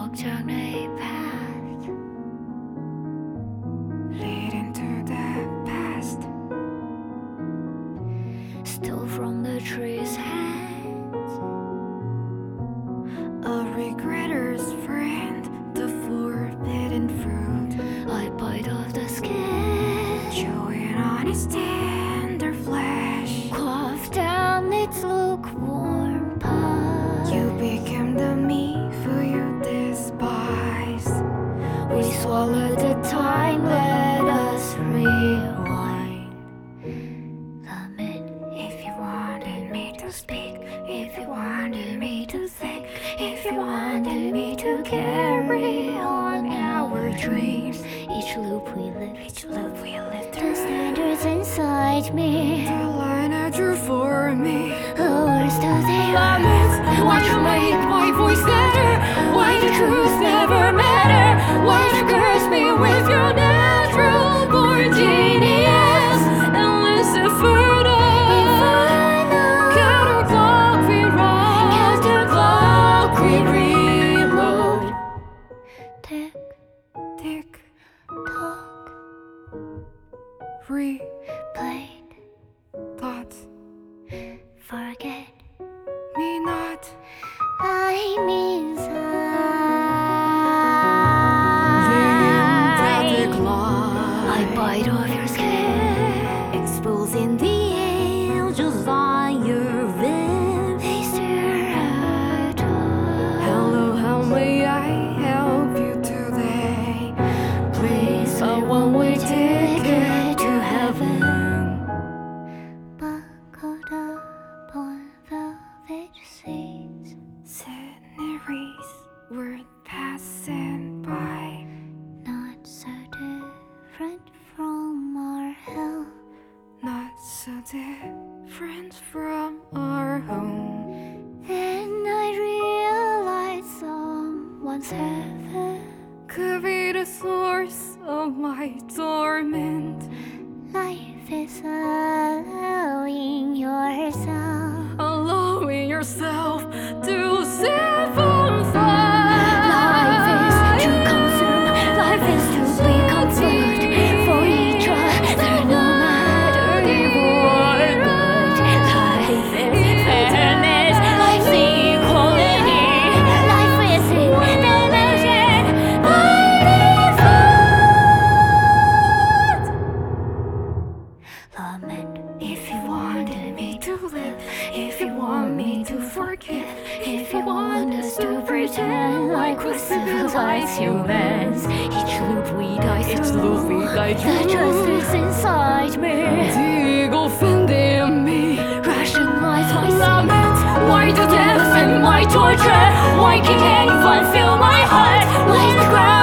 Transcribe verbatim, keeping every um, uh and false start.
down a path leading to the past, stole from the tree's hands. A regretter's friend, the forbidden fruit. I bite off the skin, Chewing on its tender flesh, quaff down its lukewarm pie. you became the me who you despise. We swallowed the time, let us rewind. Lament If you wanted me to speak, if you wanted me to think, if you wanted me to carry on our dreams, each loop we live, each loop we lived the through, standards inside me. the line I drew for me. The words do they Laments, why you make my voice better? Why the truth never matter? Why you curse me with your natural born genius? And listen further. Counterclock we run, counterclock we reload. tick Tick, tock, re, played, thoughts, forget. me not. I mean Lymphatic I line, bite off your skin, exposing the angels on your ribs. they stare at us. Hello, how may I help you today? Please, a one-way ticket to heaven. Buckled up on velvet seats, Sceneries were passing by, not so different from our hell. not so different from our home. Then I realized someone's heaven. Could be the source of my torment. Life is allowing yourself. Allowing yourself to set from fire. Life is to consume, life is to be consumed for each other, no matter what. Life is fairness, life's equality, life is in the motion by default. Lament If you wanted me to live, if you want me to forgive, if you want us to pretend like we're civilized humans, each loop we die through, each loop we die the through, justice inside me the ego offending me. rationalize myself. Lament, why the death and my torture? Why can't anyone feel my heart? Why the ground?